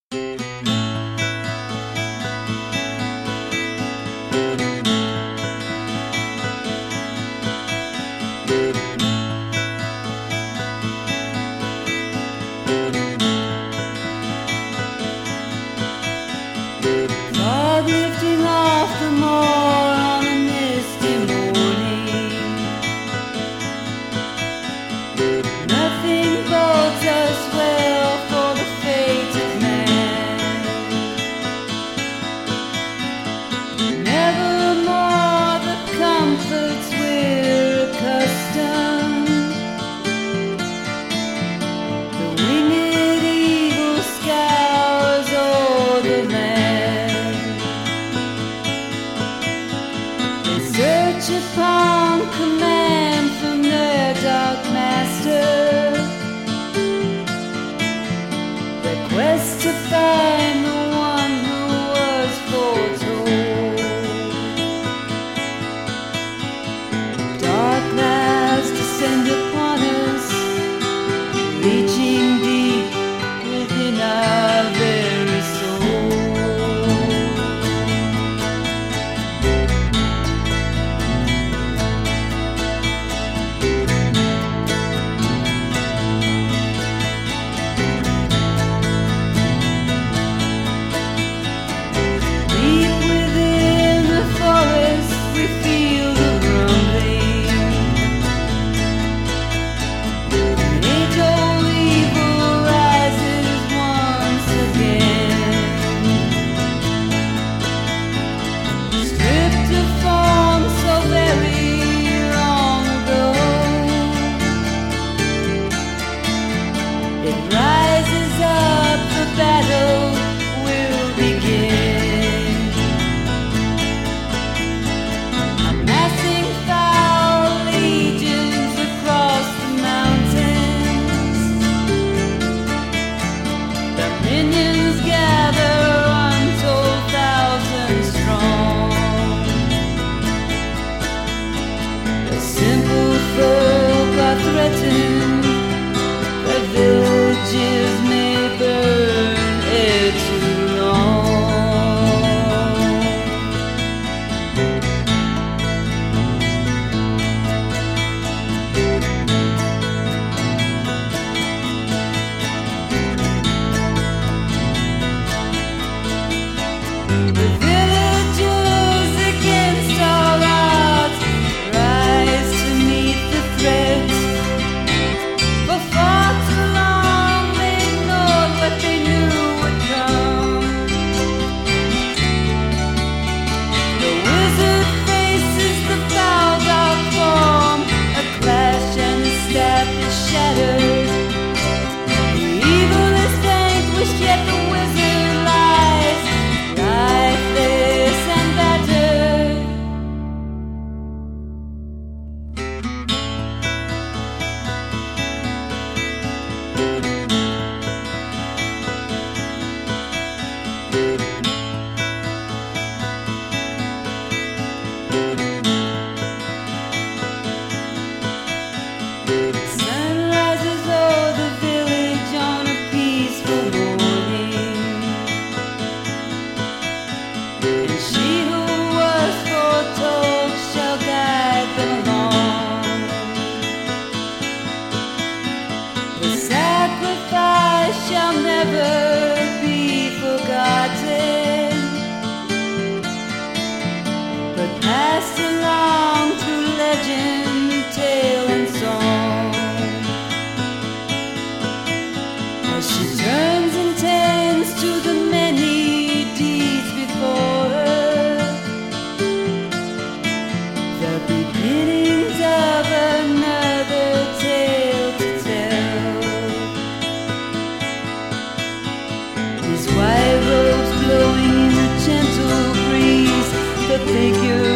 Fog lifting off the moor on a misty morning. Nothing bodes us well for the fate of man. Nevermore the comforts we're accustomed. The winged eagle scours o'er the land. They search upon command from their dark master. Their quest to find the one who was foretold. Dark clouds descend upon us, reaching deep within our very soul. Deep within the forest we feel the rumbling. Age-old evil rises once again. Stripped of form so very long ago, it rises up, the battle will begin. Amassing foul legions across the mountains, the minions gather untold thousands strong. The simple folk are threatened, their villages may burn ere too long. The villagers against all odds rise to meet the threat. For far too long they ignored what they knew would come. The wizard faces the foul dark form, a clash and the staff is shattered. The evil is vanquished, yet the wizard lies, lifeless and battered. Sun rises o'er the village on a peaceful morning, and she who was foretold shall guide them along. The sacrifice shall never be forgotten, but passed along through legend, tale, and song. As she turns and tends to the many deeds before her, the beginnings of another tale to tell. His white robes blowing in the gentle breeze, the figure